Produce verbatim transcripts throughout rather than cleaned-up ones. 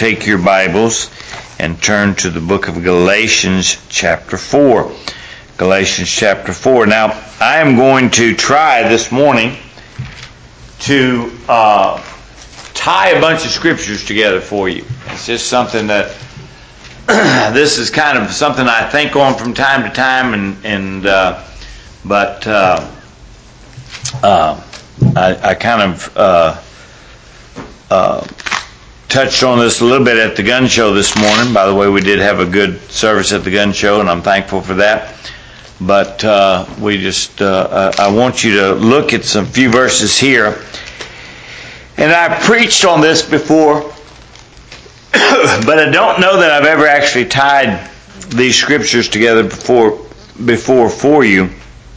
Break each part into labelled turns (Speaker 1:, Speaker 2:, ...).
Speaker 1: take your Bibles and turn to the book of Galatians chapter four. Galatians chapter four. Now, I am going to try this morning to uh, tie a bunch of scriptures together for you. It's just something that, this is kind of something I think on from time to time, and, and uh, but uh, uh, I, I kind of uh, uh, touched on this a little bit at the gun show this morning. By the way, we did have a good service at the gun show, and I'm thankful for that. But uh, we just, uh, I want you to look at some few verses here. And I've preached on this before, but I don't know that I've ever actually tied these scriptures together before, before for you.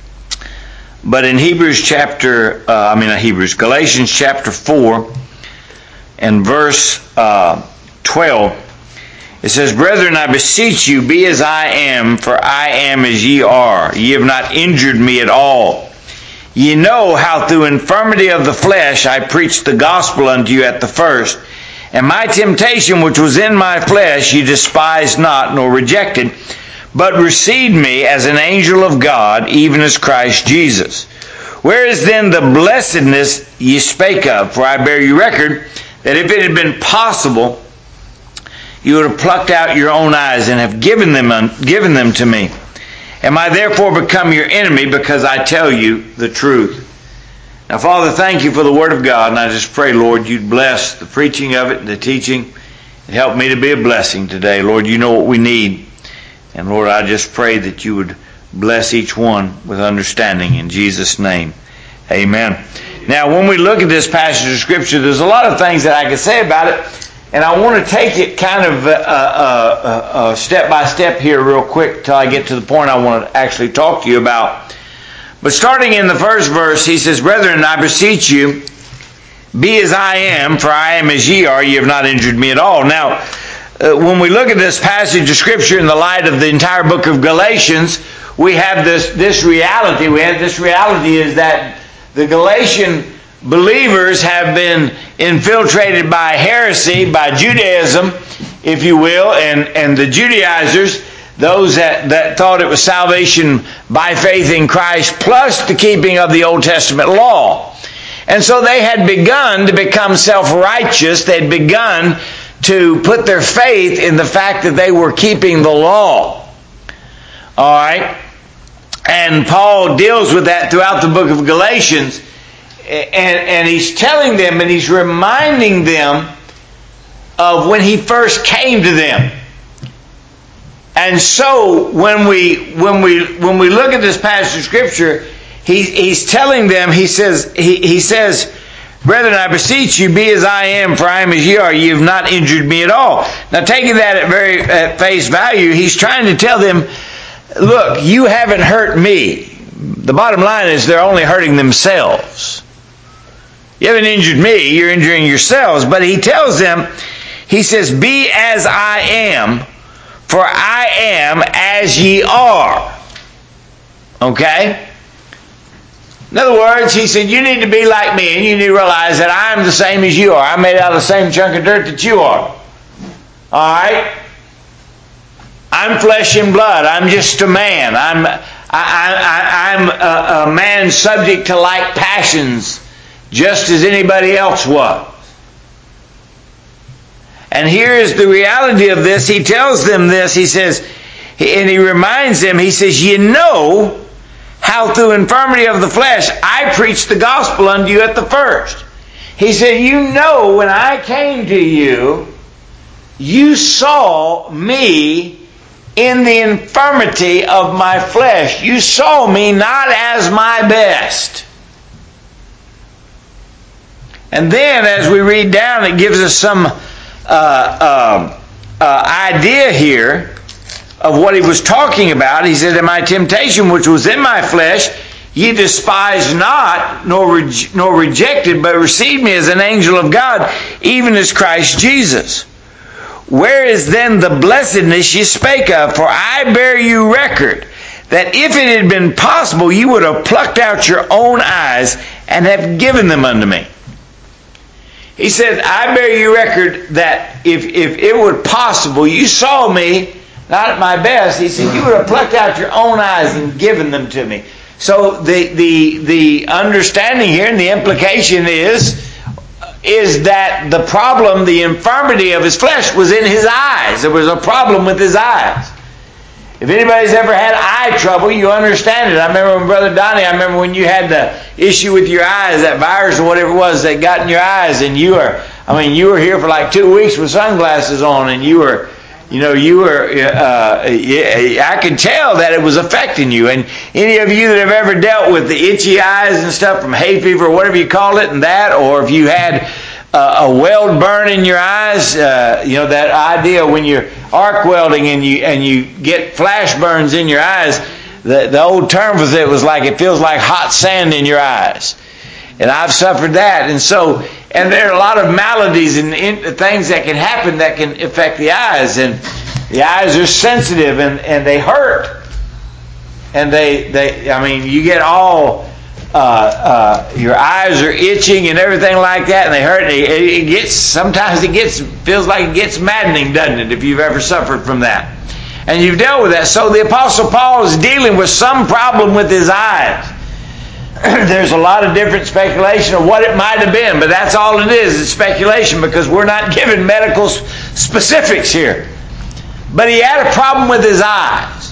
Speaker 1: But in Hebrews chapter, uh, I mean not Hebrews, Galatians chapter four and verse uh, twelve, it says, "Brethren, I beseech you, be as I am, for I am as ye are. Ye have not injured me at all. Ye know how through infirmity of the flesh I preached the gospel unto you at the first. And my temptation which was in my flesh ye despised not, nor rejected, but received me as an angel of God, even as Christ Jesus. Where is then the blessedness ye spake of? For I bear you record, that if it had been possible, you would have plucked out your own eyes and have given them given them to me. Am I therefore become your enemy because I tell you the truth?" Now, Father, thank you for the Word of God, and I just pray, Lord, you'd bless the preaching of it and the teaching, and help me to be a blessing today. Lord, you know what we need, and Lord, I just pray that you would bless each one with understanding in Jesus' name. Amen. Now, when we look at this passage of Scripture, there's a lot of things that I can say about it, and I want to take it kind of uh, uh, uh, step by step here real quick till I get to the point I want to actually talk to you about. But starting in the first verse, he says, "Brethren, I beseech you, be as I am, for I am as ye are. Ye have not injured me at all." Now, uh, when we look at this passage of Scripture in the light of the entire book of Galatians, we have this, this reality. We have this reality is that the Galatian believers have been infiltrated by heresy, by Judaism, if you will, and, and the Judaizers, those that, that thought it was salvation by faith in Christ plus the keeping of the Old Testament law. And so they had begun to become self-righteous. They had begun to put their faith in the fact that they were keeping the law. All right? And Paul deals with that throughout the book of Galatians. And, and he's telling them and he's reminding them of when he first came to them. And so when we when we when we look at this passage of Scripture, he, he's telling them, he says, he, he says, "Brethren, I beseech you, be as I am, for I am as ye are. Ye have not injured me at all." Now, taking that at very at face value, he's trying to tell them, look, you haven't hurt me. The bottom line is they're only hurting themselves. You haven't injured me, you're injuring yourselves. But he tells them, he says, "Be as I am, for I am as ye are." Okay? In other words, he said, you need to be like me, and you need to realize that I am the same as you are. I'm made out of the same chunk of dirt that you are. Alright? I'm flesh and blood. I'm just a man. I'm, I, I, I'm a, a man subject to like passions, just as anybody else was. And here is the reality of this. He tells them this. He says, and he reminds them, he says, "You know how through infirmity of the flesh I preached the gospel unto you at the first." He said, you know when I came to you, you saw me in the infirmity of my flesh. You saw me not as my best. And then as we read down, it gives us some uh, uh, uh, idea here of what he was talking about. He said, "And my temptation which was in my flesh, ye despised not, nor, re- nor rejected, but received me as an angel of God, even as Christ Jesus. Where is then the blessedness ye spake of? For I bear you record, that if it had been possible, you would have plucked out your own eyes and have given them unto me." He said, I bear you record that if, if it were possible, you saw me, not at my best, he said, you would have plucked out your own eyes and given them to me. So the, the, the understanding here and the implication is, is that the problem, the infirmity of his flesh was in his eyes. There was a problem with his eyes. If anybody's ever had eye trouble, you understand it. I remember when Brother Donnie, I remember when you had the issue with your eyes, that virus or whatever it was that got in your eyes, and you were, I mean, you were here for like two weeks with sunglasses on, and you were, you know, you were, uh, I could tell that it was affecting you. And any of you that have ever dealt with the itchy eyes and stuff from hay fever or whatever you call it and that, or if you had uh, a weld burn in your eyes, uh, you know, that idea when you're arc welding and you and you get flash burns in your eyes, the, the old term was it was like it feels like hot sand in your eyes. And I've suffered that. And so, and there are a lot of maladies and in, things that can happen that can affect the eyes. And the eyes are sensitive and, and they hurt. And they, they, I mean, you get all, uh, uh, your eyes are itching and everything like that, and they hurt. And it, it gets, sometimes it gets, feels like it gets maddening, doesn't it, if you've ever suffered from that. And you've dealt with that. So the Apostle Paul is dealing with some problem with his eyes. There's a lot of different speculation of what it might have been, but that's all it is. It's speculation because we're not given medical specifics here. But he had a problem with his eyes.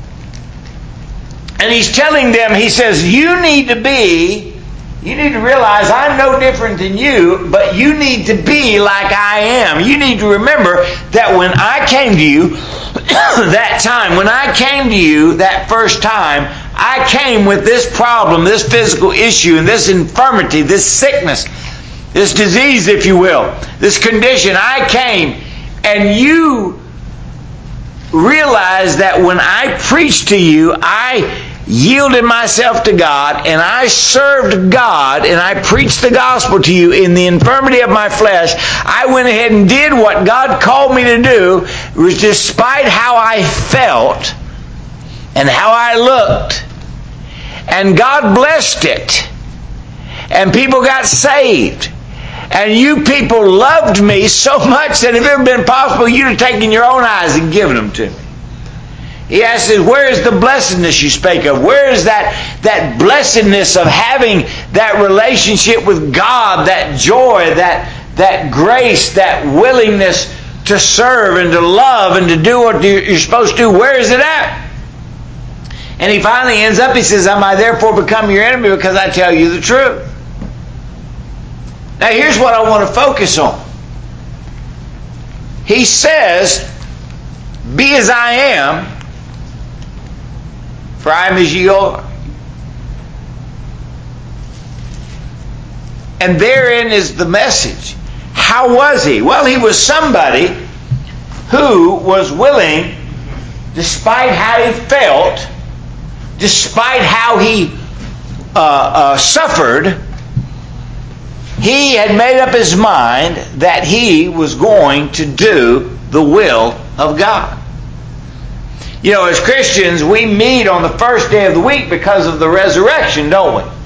Speaker 1: And he's telling them, he says, you need to be, you need to realize I'm no different than you, but you need to be like I am. You need to remember that when I came to you, that time, when I came to you that first time, I came with this problem, this physical issue, and this infirmity, this sickness, this disease, if you will, this condition. I came, and you realize that when I preached to you, I yielded myself to God, and I served God, and I preached the gospel to you in the infirmity of my flesh. I went ahead and did what God called me to do, despite how I felt and how I looked. And God blessed it. And people got saved. And you people loved me so much that if it had been possible, you'd have taken your own eyes and given them to me. He asks, where is the blessedness you spake of? Where is that, that blessedness of having that relationship with God, that joy, that, that grace, that willingness to serve and to love and to do what you're supposed to do? Where is it at? And he finally ends up, he says, am I therefore become your enemy because I tell you the truth? Now here's what I want to focus on. He says, be as I am, for I am as ye are. And therein is the message. How was he? Well, he was somebody who was willing, despite how he felt, despite how he uh, uh, suffered, he had made up his mind that he was going to do the will of God. You know, as Christians, we meet on the first day of the week because of the resurrection, don't we?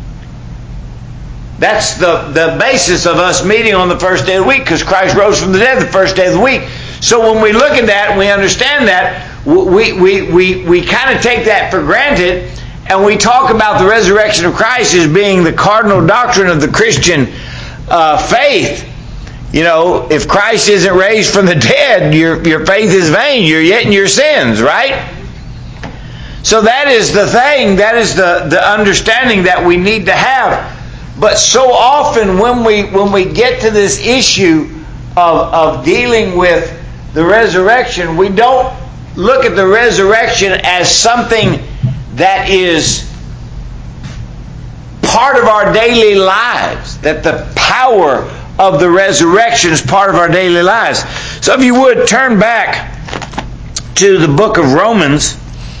Speaker 1: That's the, the basis of us meeting on the first day of the week, because Christ rose from the dead the first day of the week. So when we look at that and we understand that, we, we, we, we kind of take that for granted, and we talk about the resurrection of Christ as being the cardinal doctrine of the Christian uh, faith. You know, if Christ isn't raised from the dead, your, your faith is vain. You're yet in your sins, right? So that is the thing, that is the, the understanding that we need to have. But so often when we when we get to this issue of, of dealing with the resurrection, we don't look at the resurrection as something that is part of our daily lives, that the power of the resurrection is part of our daily lives. So if you would, turn back to the book of Romans.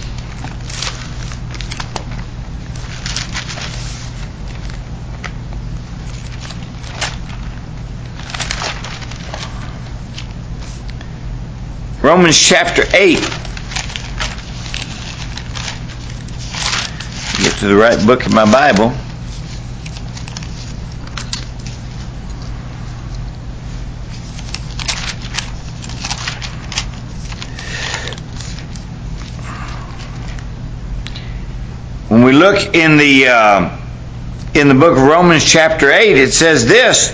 Speaker 1: Romans chapter eight. Get to the right book of my Bible. When we look in the uh, in the book of Romans chapter eight, it says this.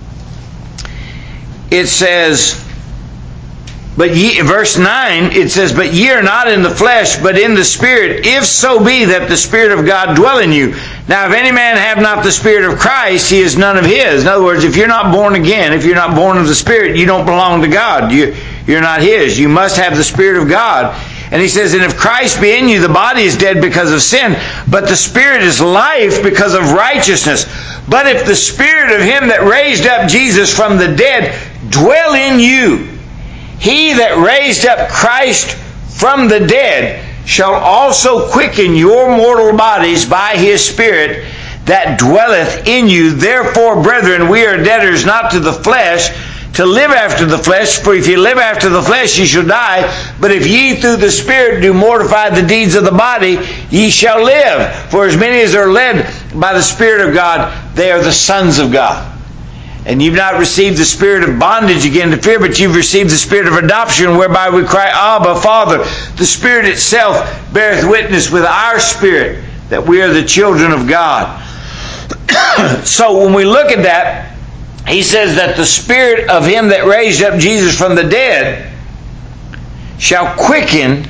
Speaker 1: It says, but ye, verse nine, it says, but ye are not in the flesh, but in the Spirit, if so be that the Spirit of God dwell in you. Now, if any man have not the Spirit of Christ, he is none of his. In other words, if you're not born again, if you're not born of the Spirit, you don't belong to God. You, you're not his. You must have the Spirit of God. And he says, and if Christ be in you, the body is dead because of sin, but the Spirit is life because of righteousness. But if the Spirit of him that raised up Jesus from the dead dwell in you, he that raised up Christ from the dead shall also quicken your mortal bodies by his Spirit that dwelleth in you. Therefore, brethren, we are debtors not to the flesh, to live after the flesh. For if ye live after the flesh, ye shall die. But if ye through the Spirit do mortify the deeds of the body, ye shall live. For as many as are led by the Spirit of God, they are the sons of God. And you've not received the spirit of bondage again to fear, but you've received the spirit of adoption, whereby we cry, Abba, Father. The Spirit itself beareth witness with our spirit that we are the children of God. So when we look at that, he says that the Spirit of him that raised up Jesus from the dead shall quicken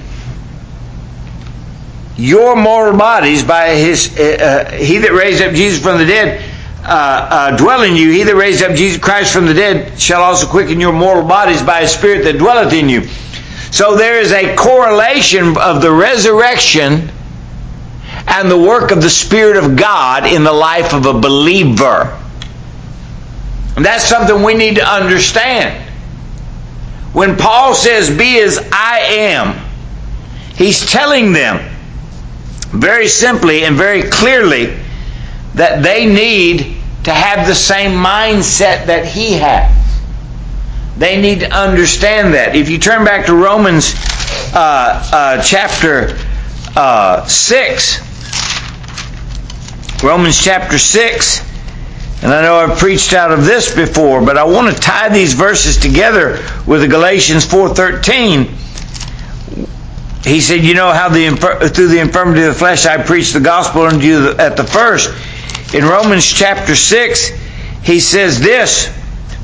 Speaker 1: your mortal bodies by his, uh, he that raised up Jesus from the dead Uh, uh, dwell in you. He that raised up Jesus Christ from the dead shall also quicken your mortal bodies by his Spirit that dwelleth in you. So there is a correlation of the resurrection and the work of the Spirit of God in the life of a believer. And that's something we need to understand. When Paul says, be as I am, he's telling them very simply and very clearly that they need to have the same mindset that he has. They need to understand that. If you turn back to Romans uh, uh, chapter uh, six, Romans chapter six, and I know I've preached out of this before, but I want to tie these verses together with Galatians four thirteen. He said, you know how the through the infirmity of the flesh I preached the gospel unto you at the first. In Romans chapter six, he says this.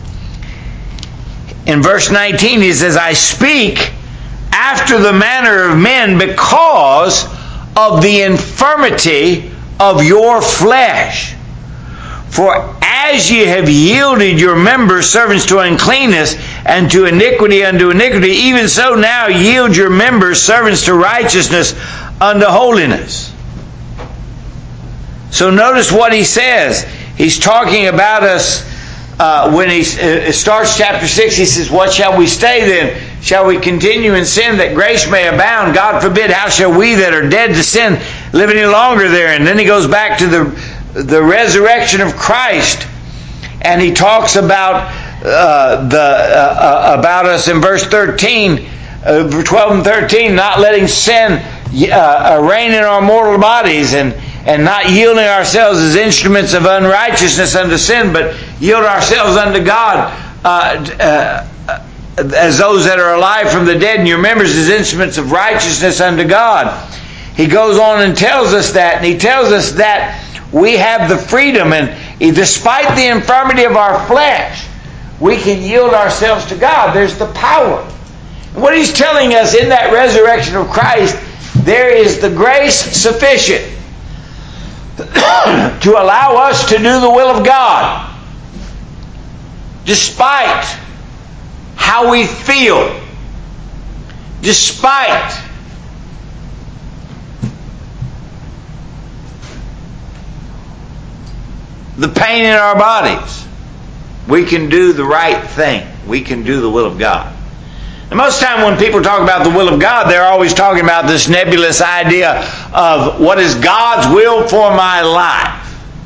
Speaker 1: In verse nineteen, he says, I speak after the manner of men because of the infirmity of your flesh. For as ye have yielded your members servants to uncleanness, and to iniquity unto iniquity, even so now yield your members servants to righteousness unto holiness. So notice what he says. He's talking about us uh, when he uh, starts chapter six. He says, what shall we say then? Shall we continue in sin that grace may abound? God forbid. How shall we that are dead to sin live any longer therein? Then he goes back to the, the resurrection of Christ. And he talks about uh, the uh, about us in verse thirteen, uh, twelve and thirteen, not letting sin uh, reign in our mortal bodies, and and not yielding ourselves as instruments of unrighteousness unto sin, but yield ourselves unto God uh, uh, as those that are alive from the dead, and your members as instruments of righteousness unto God. He goes on and tells us that, and he tells us that we have the freedom, and despite the infirmity of our flesh, we can yield ourselves to God. There's the power. And what he's telling us in that resurrection of Christ, there is the grace sufficient to allow us to do the will of God, despite how we feel, despite the pain in our bodies. We can do the right thing. We can do the will of God. And most of the time when people talk about the will of God, they're always talking about this nebulous idea of what is God's will for my life.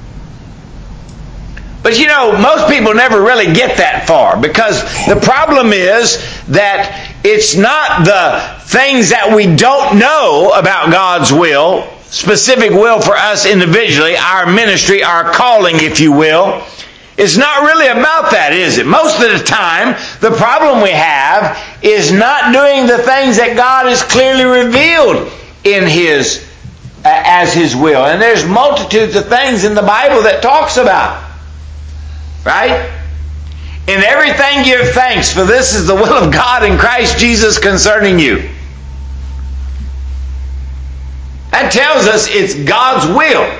Speaker 1: But you know, most people never really get that far, because the problem is that it's not the things that we don't know about God's will, specific will for us individually, our ministry, our calling, if you will. It's not really about that, is it? Most of the time, the problem we have is not doing the things that God has clearly revealed in His as His will. And there's multitudes of things in the Bible that talks about. Right? In everything give thanks, for this is the will of God in Christ Jesus concerning you. That tells us it's God's will.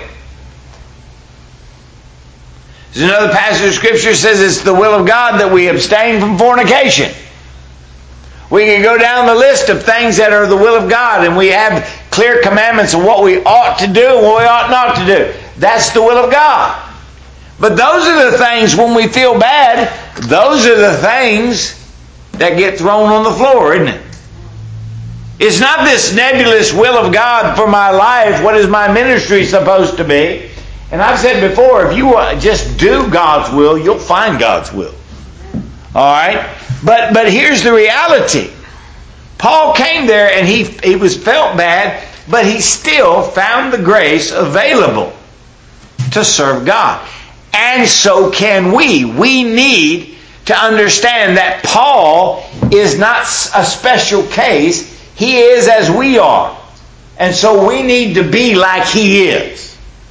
Speaker 1: There's another passage of Scripture that says it's the will of God that we abstain from fornication. We can go down the list of things that are the will of God, and we have clear commandments of what we ought to do and what we ought not to do. That's the will of God. But those are the things, when we feel bad, those are the things that get thrown on the floor, isn't it? It's not this nebulous will of God for my life. What is my ministry supposed to be? And I've said before, if you just do God's will, you'll find God's will. All right? But but here's the reality. Paul came there and he, he was felt bad, but he still found the grace available to serve God. And so can we. We need to understand that Paul is not a special case. He is as we are. And so we need to be like he is.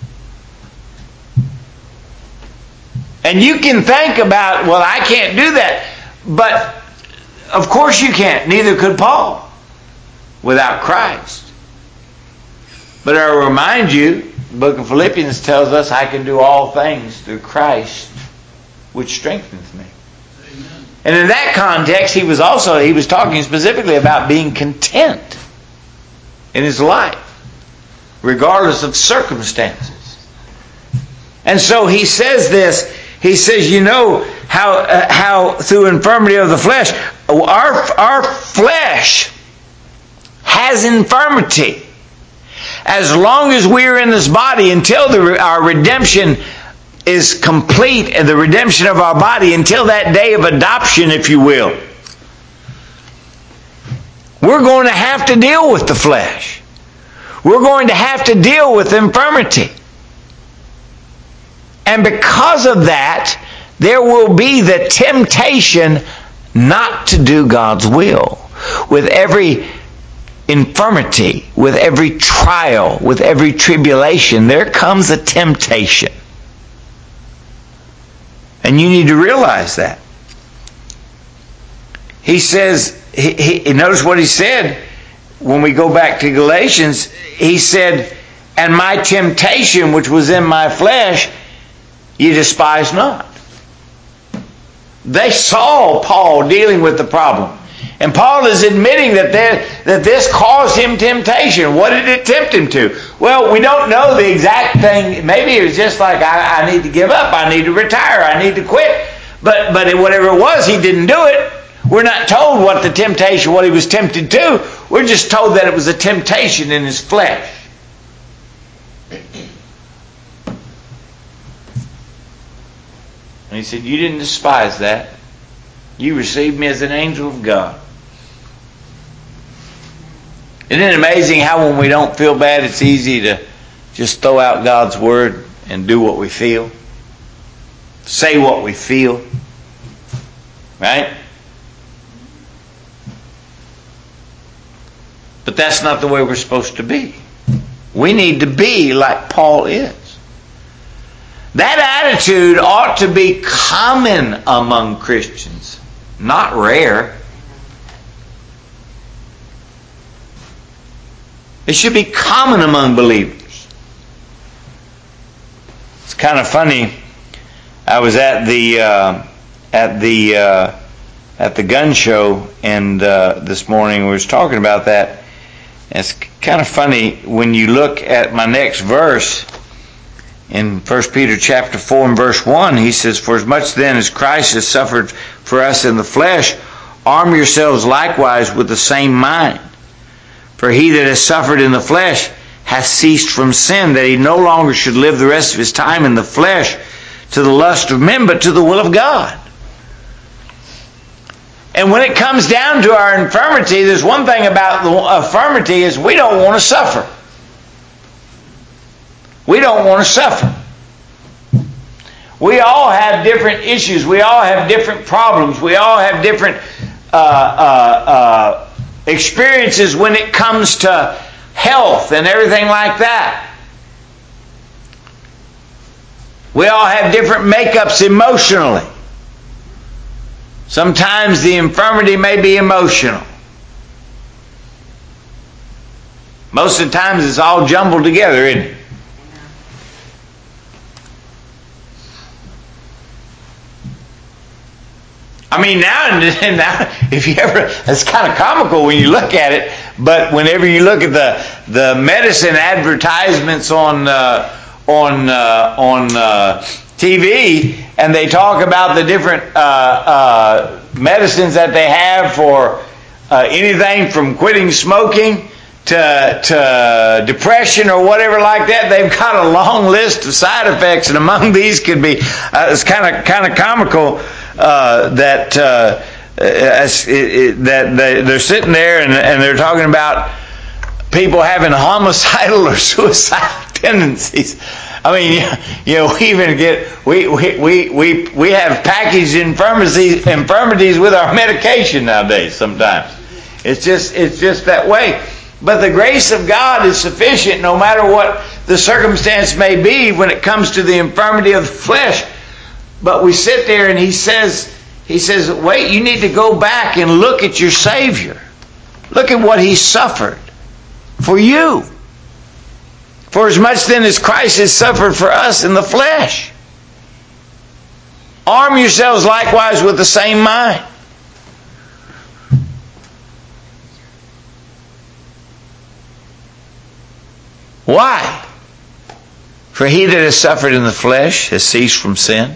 Speaker 1: And you can think about, well, I can't do that. But of course you can't. Neither could Paul without Christ. But I'll remind you, the book of Philippians tells us I can do all things through Christ, which strengthens me. Amen. And in that context, he was also, he was talking specifically about being content in his life, regardless of circumstances. And so he says this, he says, you know, how uh, how through infirmity of the flesh, our, our flesh has infirmity. As long as we're in this body, until the, our redemption is complete, and the redemption of our body, until that day of adoption, if you will, we're going to have to deal with the flesh. We're going to have to deal with infirmity. And because of that, there will be the temptation not to do God's will. With every infirmity, with every trial, with every tribulation, there comes a temptation. And you need to realize that. He says, he, he, notice what he said when we go back to Galatians. He said, and my temptation which was in my flesh, ye despise not. They saw Paul dealing with the problem. And Paul is admitting that there, that this caused him temptation. What did it tempt him to? Well, we don't know the exact thing. Maybe it was just like, I, I need to give up. I need to retire. I need to quit. But, but whatever it was, he didn't do it. We're not told what the temptation, what he was tempted to. We're just told that it was a temptation in his flesh. And he said, you didn't despise that. You received me as an angel of God. Isn't it amazing how when we don't feel bad, it's easy to just throw out God's word and do what we feel? Say what we feel. Right? But that's not the way we're supposed to be. We need to be like Paul is. That attitude ought to be common among Christians, not rare. It should be common among believers. It's kind of funny. I was at the uh, at the uh, at the gun show, and uh, this morning we was talking about that. And it's kind of funny when you look at my next verse. In First Peter chapter four and verse one, he says, for as much then as Christ has suffered for us in the flesh, arm yourselves likewise with the same mind. For he that has suffered in the flesh hath ceased from sin, that he no longer should live the rest of his time in the flesh to the lust of men, but to the will of God. And when it comes down to our infirmity, there's one thing about the infirmity is we don't want to suffer. We don't want to suffer. We all have different issues. We all have different problems. We all have different uh, uh, uh, experiences when it comes to health and everything like that. We all have different makeups emotionally. Sometimes the infirmity may be emotional. Most of the times it's all jumbled together, isn't it? I mean, now and then, now, if you ever, it's kind of comical when you look at it, but whenever you look at the the medicine advertisements on uh, on uh, on uh, T V, and they talk about the different uh, uh, medicines that they have for uh, anything from quitting smoking to to depression or whatever like that, they've got a long list of side effects, and among these could be uh, it's kind of kind of comical. Uh, that uh, it, it, that they, they're sitting there and, and they're talking about people having homicidal or suicidal tendencies. I mean, you know, we even get we we we we, we have packaged infirmities infirmities with our medication nowadays. Sometimes it's just it's just that way. But the grace of God is sufficient, no matter what the circumstance may be, when it comes to the infirmity of the flesh. But we sit there and he says, he says, wait, you need to go back and look at your Savior. Look at what he suffered for you. For as much then as Christ has suffered for us in the flesh. Arm yourselves likewise with the same mind. Why? For he that has suffered in the flesh has ceased from sin,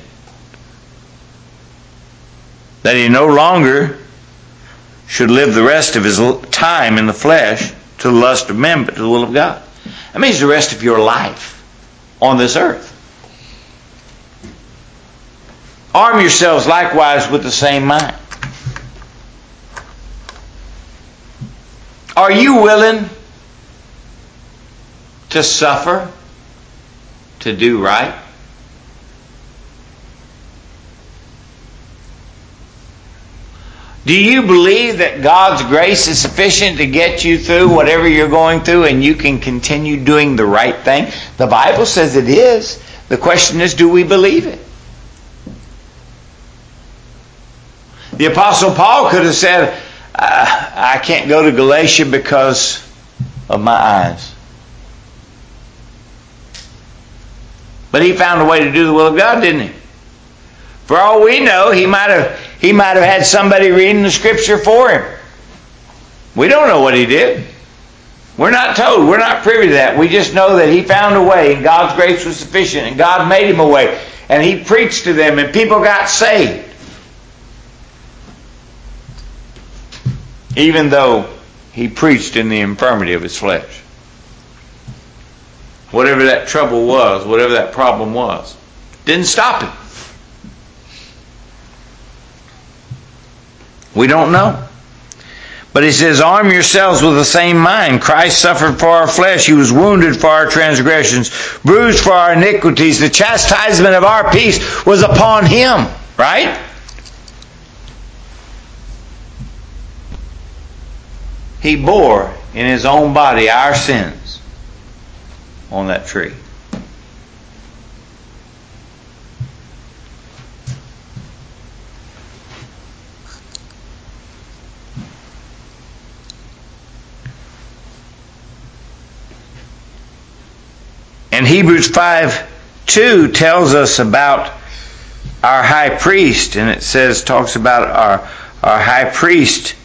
Speaker 1: that he no longer should live the rest of his time in the flesh to the lust of men, but to the will of God. That means the rest of your life on this earth. Arm yourselves likewise with the same mind. Are you willing to suffer to do right? Do you believe that God's grace is sufficient to get you through whatever you're going through and you can continue doing the right thing? The Bible says it is. The question is, do we believe it? The Apostle Paul could have said, I can't go to Galatia because of my eyes. But he found a way to do the will of God, didn't he? For all we know, he might have he might have had somebody reading the scripture for him. We don't know what he did. We're not told. We're not privy to that. We just know that he found a way, and God's grace was sufficient, and God made him a way, and he preached to them, and people got saved. Even though he preached in the infirmity of his flesh. Whatever that trouble was, whatever that problem was, didn't stop him. We don't know. But he says, arm yourselves with the same mind. Christ suffered for our flesh. He was wounded for our transgressions, bruised for our iniquities. The chastisement of our peace was upon him. Right? He bore in his own body our sins on that tree. And Hebrews five two tells us about our high priest, and it says, talks about our, our high priest.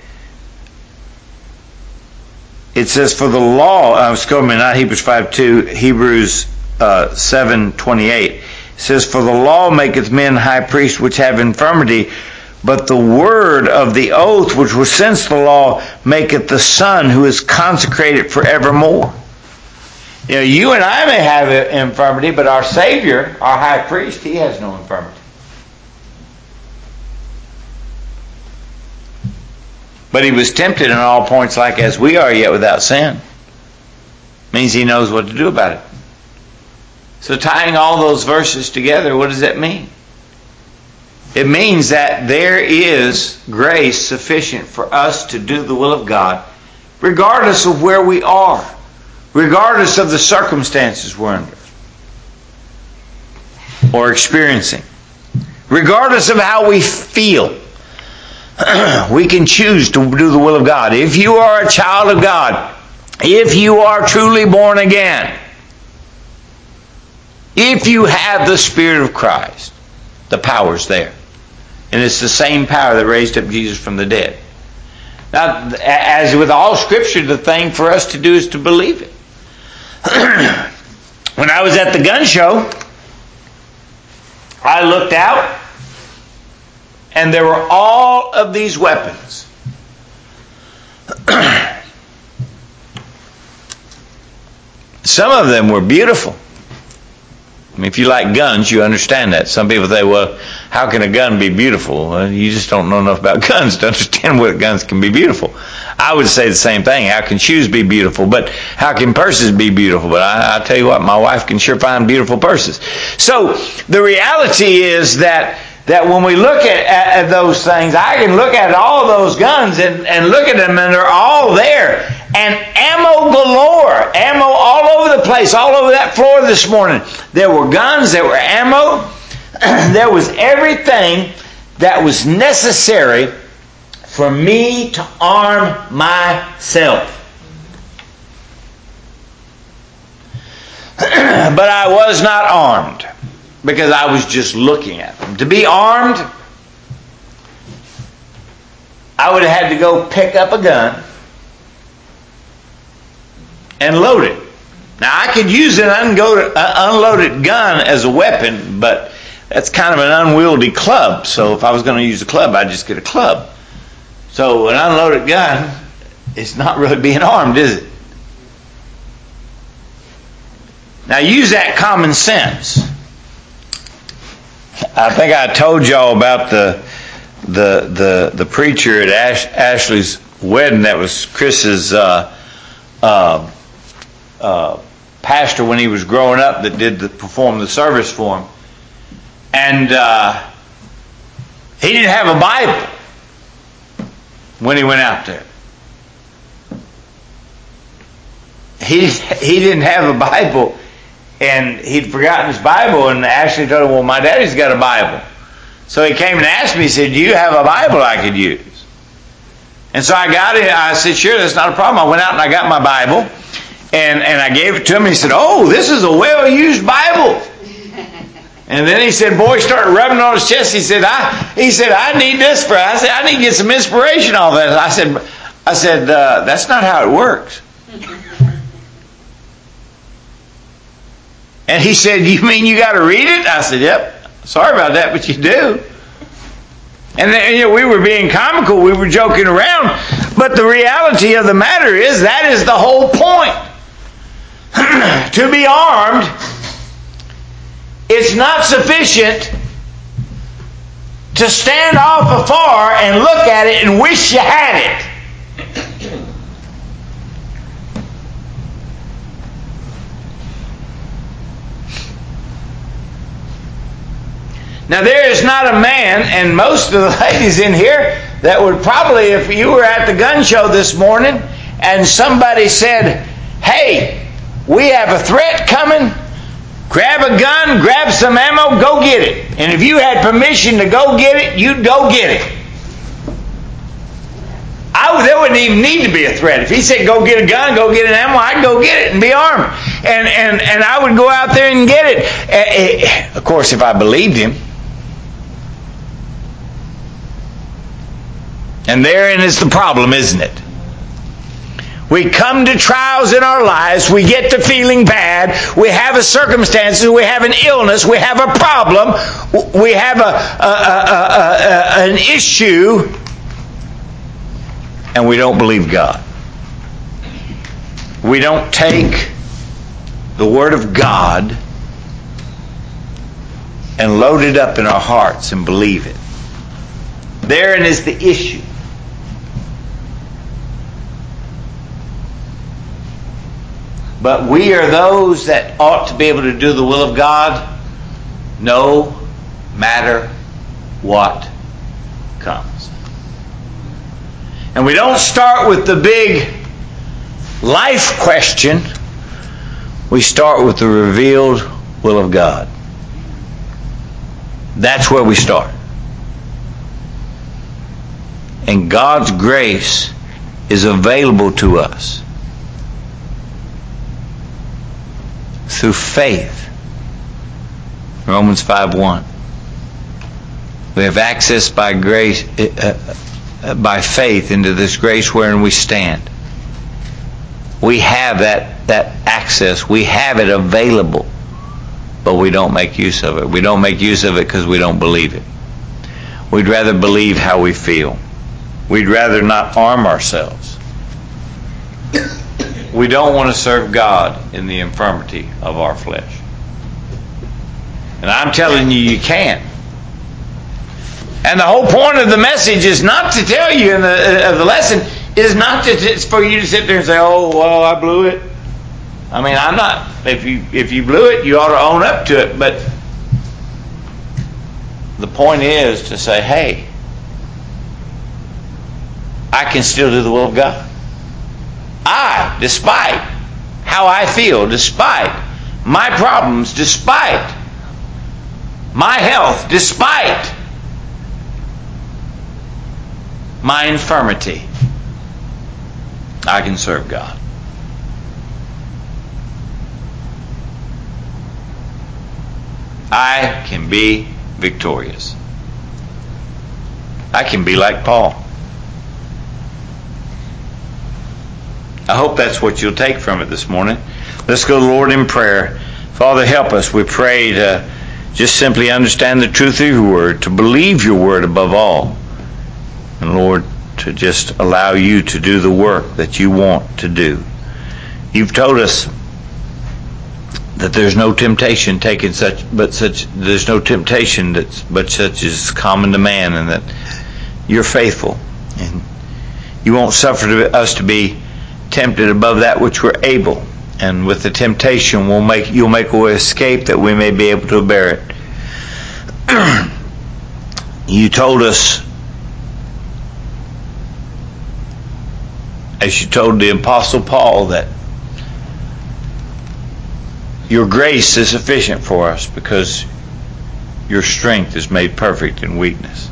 Speaker 1: It says, for the law, uh, excuse me, not Hebrews five two, Hebrews uh, seven twenty-eight. It says, for the law maketh men high priests which have infirmity, but the word of the oath which was since the law maketh the Son who is consecrated forevermore. You know, you and I may have an infirmity, but our Savior, our high priest, he has no infirmity. But he was tempted in all points like as we are, yet without sin. Means he knows what to do about it. So tying all those verses together, what does that mean? It means that there is grace sufficient for us to do the will of God regardless of where we are, regardless of the circumstances we're under or experiencing, regardless of how we feel. We can choose to do the will of God. If you are a child of God, if you are truly born again, if you have the Spirit of Christ, the power's there. And it's the same power that raised up Jesus from the dead. Now, as with all Scripture, the thing for us to do is to believe it. When I was at the gun show, I looked out, and there were all of these weapons. Some of them were beautiful. I mean, if you like guns, you understand that. Some people say, well, how can a gun be beautiful? Well, you just don't know enough about guns to understand what guns can be beautiful. I would say the same thing. How can shoes be beautiful? But how can purses be beautiful? But I, I tell you what, my wife can sure find beautiful purses. So the reality is that that when we look at, at, at those things, I can look at all those guns and, and look at them, and they're all there. And ammo galore, ammo all over the place, all over that floor this morning. There were guns, there were ammo, there was everything that was necessary for me to arm myself. But I was not armed, because I was just looking at them. To be armed, I would have had to go pick up a gun and load it. Now, I could use an unloaded gun as a weapon, but that's kind of an unwieldy club. So if I was going to use a club, I'd just get a club. So an unloaded gun is not really being armed, is it? Now, use that common sense. I think I told y'all about the the the, the preacher at Ash, Ashley's wedding. That was Chris's uh, uh, uh, pastor when he was growing up, that did the, perform the service for him. And uh, he didn't have a Bible when he went out there. He he didn't have a Bible. And he'd forgotten his Bible, and Ashley told him, well, my daddy's got a Bible. So he came and asked me, he said, do you have a Bible I could use? And so I got it. I said, sure, that's not a problem. I went out and I got my Bible, and, and I gave it to him, and he said, oh, this is a well-used Bible. And then he said, boy, he started rubbing on his chest. He said, I he said, I need this for, I said, I need to get some inspiration off that. I said, I said, uh, that's not how it works. And he said, you mean you got to read it? I said, yep. Sorry about that, but you do. And then, you know, we were being comical. We were joking around. But the reality of the matter is, that is the whole point. To be armed, it's not sufficient to stand off afar and look at it and wish you had it. Now, there is not a man, and most of the ladies in here, that would probably, if you were at the gun show this morning and somebody said, hey, we have a threat coming, grab a gun, grab some ammo, go get it. And if you had permission to go get it, you'd go get it. I would, there wouldn't even need to be a threat. If he said, go get a gun, go get an ammo, I'd go get it and be armed. And, and, and I would go out there and get it. Of course, if I believed him. And therein is the problem, isn't it? We come to trials in our lives, we get to feeling bad, we have a circumstance, we have an illness, we have a problem, we have a, a, a, a, a an issue, and we don't believe God. We don't take the Word of God and load it up in our hearts and believe it. Therein is the issue. But we are those that ought to be able to do the will of God no matter what comes. And we don't start with the big life question, we start with the revealed will of God. That's where we start. And God's grace is available to us through faith. Romans five one. We have access by grace, uh, by faith into this grace wherein we stand. We have that, that access. We have it available, but we don't make use of it. We don't make use of it because we don't believe it. We'd rather believe how we feel. We'd rather not arm ourselves. We don't want to serve God in the infirmity of our flesh. And I'm telling you, you can't. And the whole point of the message is not to tell you, in the, uh, the lesson, is not to, it's for you to sit there and say, oh, well, I blew it. I mean, I'm not, if you, if you blew it, you ought to own up to it. But the point is to say, hey, I can still do the will of God. I, despite how I feel, despite my problems, despite my health, despite my infirmity, I can serve God. I can be victorious. I can be like Paul. I hope that's what you'll take from it this morning. Let's go to the Lord in prayer. Father, help us. We pray to just simply understand the truth of your word, to believe your word above all. And Lord, to just allow you to do the work that you want to do. You've told us that there's no temptation taken such, but such, there's no temptation that's but such as common to man, and that you're faithful. And you won't suffer us to be tempted above that which we're able, and with the temptation we'll make you'll make a way of escape that we may be able to bear it. You told us, as you told the Apostle Paul, that your grace is sufficient for us because your strength is made perfect in weakness.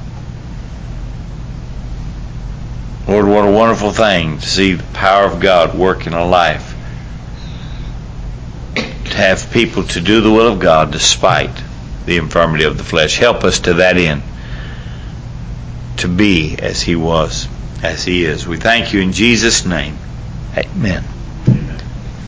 Speaker 1: Lord, what a wonderful thing to see the power of God work in a life. To have people to do the will of God despite the infirmity of the flesh. Help us to that end. To be as he was, as he is. We thank you in Jesus' name. Amen.